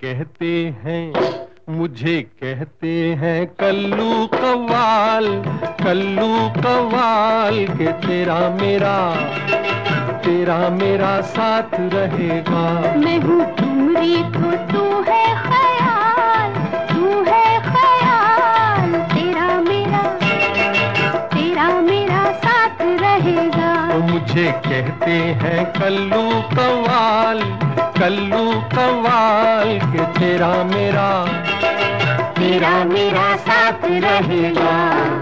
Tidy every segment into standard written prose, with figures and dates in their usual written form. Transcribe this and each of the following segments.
कहते हैं, मुझे कहते हैं कल्लू कव्वाल, कल्लू कव्वाल के तेरा मेरा साथ रहेगा। मैं हूँ तुमरी तो तू है ख्याल, तू है ख्याल, तेरा मेरा साथ रहेगा। मुझे कहते हैं कल्लू कव्वाल, कल्लू कव्वाल के तेरा मेरा साथ रहेगा।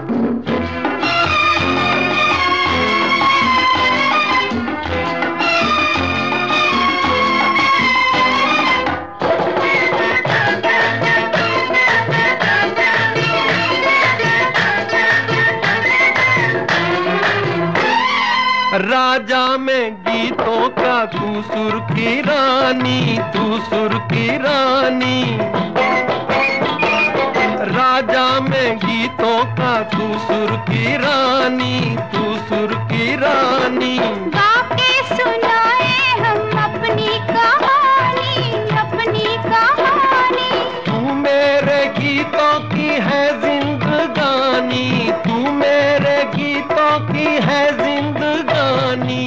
राजा में गीतों का तू सुर की रानी, तू सुर की रानी। राजा में गीतों का तू सुर की रानी, तू सुर की रानी। गा के सुनाए हम अपनी कहानी, अपनी कहानी। तू मेरे गीतों की है जिंदगानी, तू मेरे गीतों की है जिंदगानी।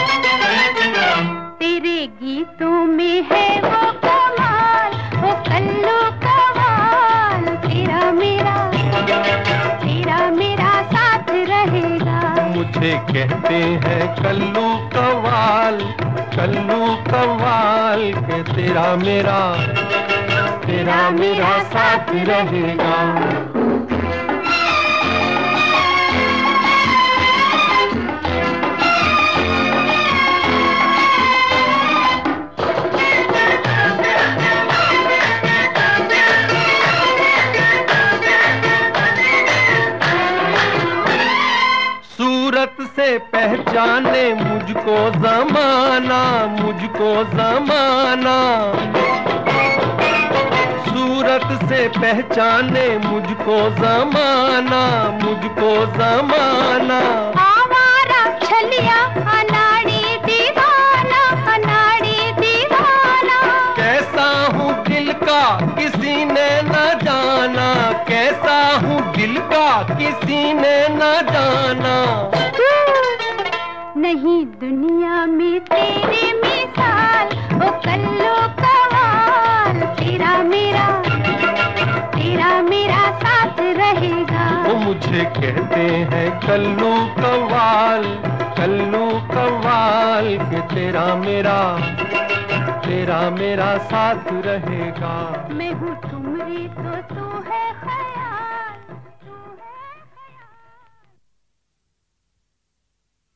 तेरे गीतों में है वो कमाल, वो कल्लू कव्वाल, तेरा मेरा साथ रहेगा। मुझे कहते हैं कल्लू कव्वाल, कल्लू कव्वाल के तेरा मेरा साथ रहेगा। सूरत से पहचाने मुझको ज़माना, मुझको ज़माना। सूरत से पहचाने मुझको ज़माना, मुझको ज़माना। आवारा छलिया अनाड़ी दीवाना, अनाड़ी दीवाना। कैसा हूँ दिल का किसी ने न जाना, कैसा हूँ दिल का किसी ने न जाना। नहीं दुनिया में तेरे मिसाल, ओ कल्लू कव्वाल, तेरा मेरा साथ रहेगा। वो मुझे कहते हैं कल्लू कव्वाल, कल्लू कव्वाल के तेरा मेरा साथ रहेगा। मैं हूँ तुमरी तो तू है ख्याल।